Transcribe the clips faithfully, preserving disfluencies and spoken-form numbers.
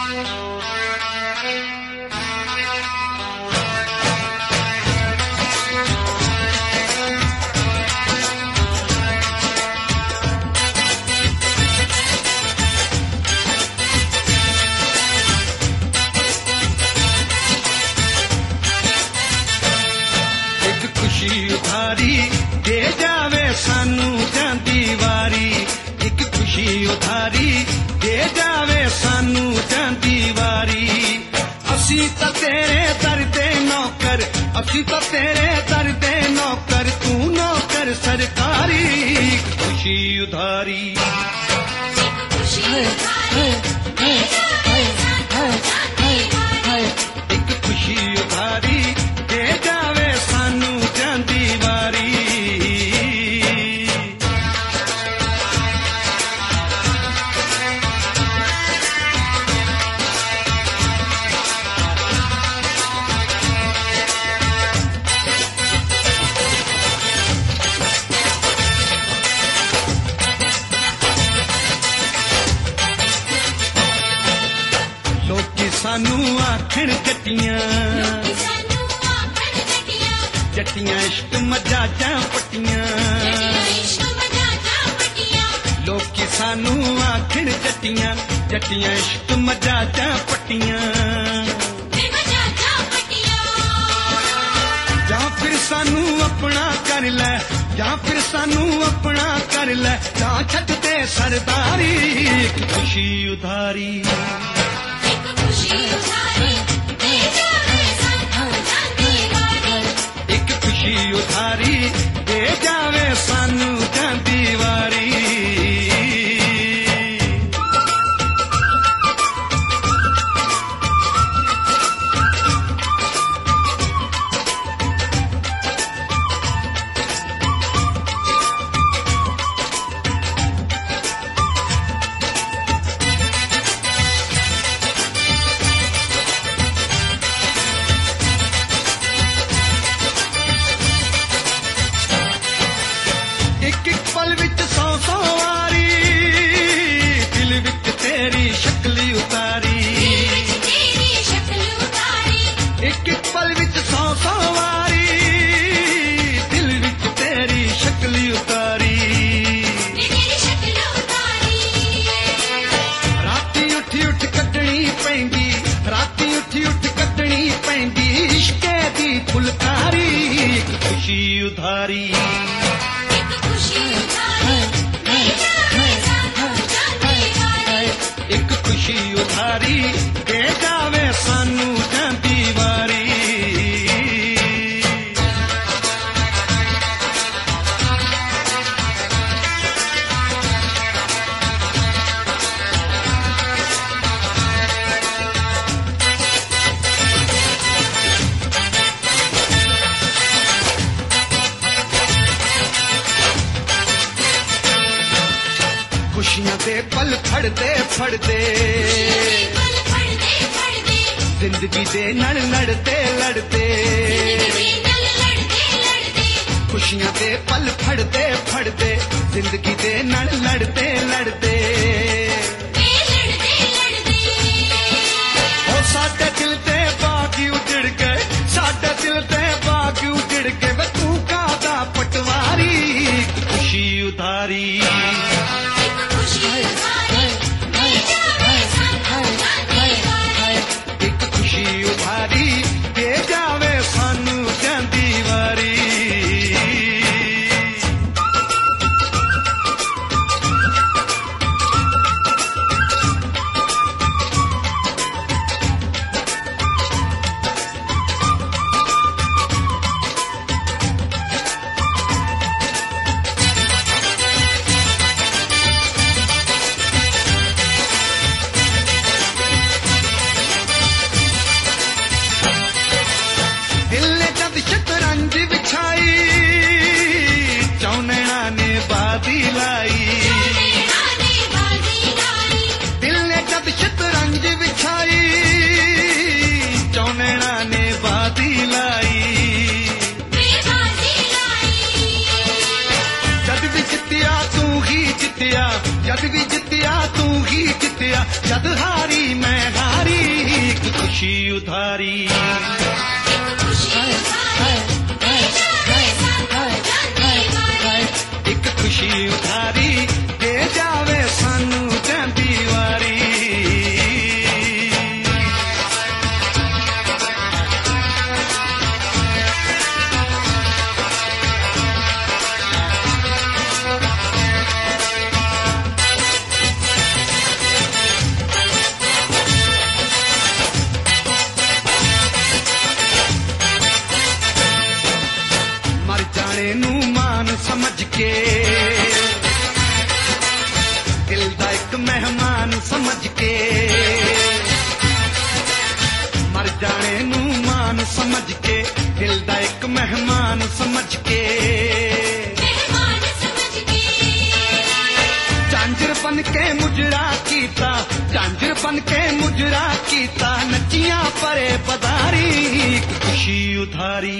उधारी दे जावे सानू जांदी वारी, एक खुशी उधारी दे जावे सानू जांदी वारी। असी तो तेरे दर दे नौकर, असी तो तेरे दर दे नौकर, तू नौकर सरकारी। एक खुशी उधारी, एक खुशी उधारी दे जावे सानू जांदी वारी, एक खुशी उधारी दे जावे सानू जांदी वारी। लोकी सानू आखण जट्टियां, जट्टियां इश्क मजाजा पट्टियां, लोकी सानू आखण जट्टियां, जट्टियां इश्क मजाजा पट्टियां। जां फिर सानू अपना कर लै, जां फिर सानू अपना कर लै, जां छड्ड दे सरदारी। एक खुशी उधारी, एक खुशी उधारी दे जावे सानू जांदी वारी, एक खुशी उधारी दे जावे सानू जांदी वारी। एक एक पल विच सौ सौ वारी, दिल विच तेरी शक्ल उतारी, एक एक पल विच सौ सौ वारी, दिल विच तेरी शक्ल उतारी। राती उठी उठ कटनी पैंदी, राती उठी उठ कटनी पैंदी, इश्के दी फुलकारी। एक खुशी उधारी, एक खुशी उधारी दे जावे सानू जांदी वारी। खुशियां दे पल फड़दे फड़दे, जिंदगी दे नड़ लड़ते लड़ते, खुशियां दे पल फड़दे फड़दे, जिंदगी दे नड़ लड़ते लड़ते। ओ साडे दिल दे बाग उजड़ गए, साडे दिल दे बाग उजड़ गए, वे तू कादा पटवारी। एक खुशी उधारी, एक खुशी उधारी दे जावे सानू जांदी वारी। दिल ने जब शतरंज बिछाई, चौनैना ने बाजी लाई, दिल ने जब शतरंज बिछाई, चौनैना ने बाजी लाई। जद भी जितिया तू ही जितिया, जद भी जितिया तू ही जितिया, जद हारी मैं हारी। खुशी उधारी। एक खुशी उधारी दे जावे सानू जांदी वारी। नू मान समझ के दिल दा एक मेहमान समझ के, मर जाने नू मान समझ के दिल दा एक मेहमान समझ के, झांझर बन के मुजरा कीता, झांझर बन के मुजरा कीता, नचिया परे पधारी खुशी उधारी।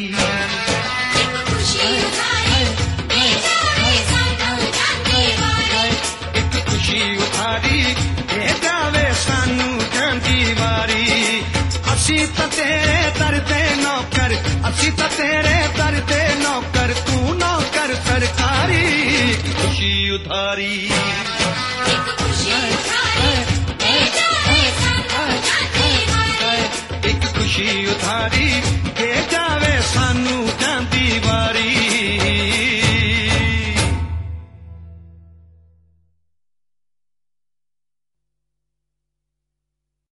एक खुशी उधारी दे जावे सानू जांदी वारी। असी तां तेरे दर दे नौकर, असी तां तेरे दर दे नौकर, तू नौकर सरकारी खुशी उधारी। एक खुशी उधारी दे जावे सानू जांदी वारी।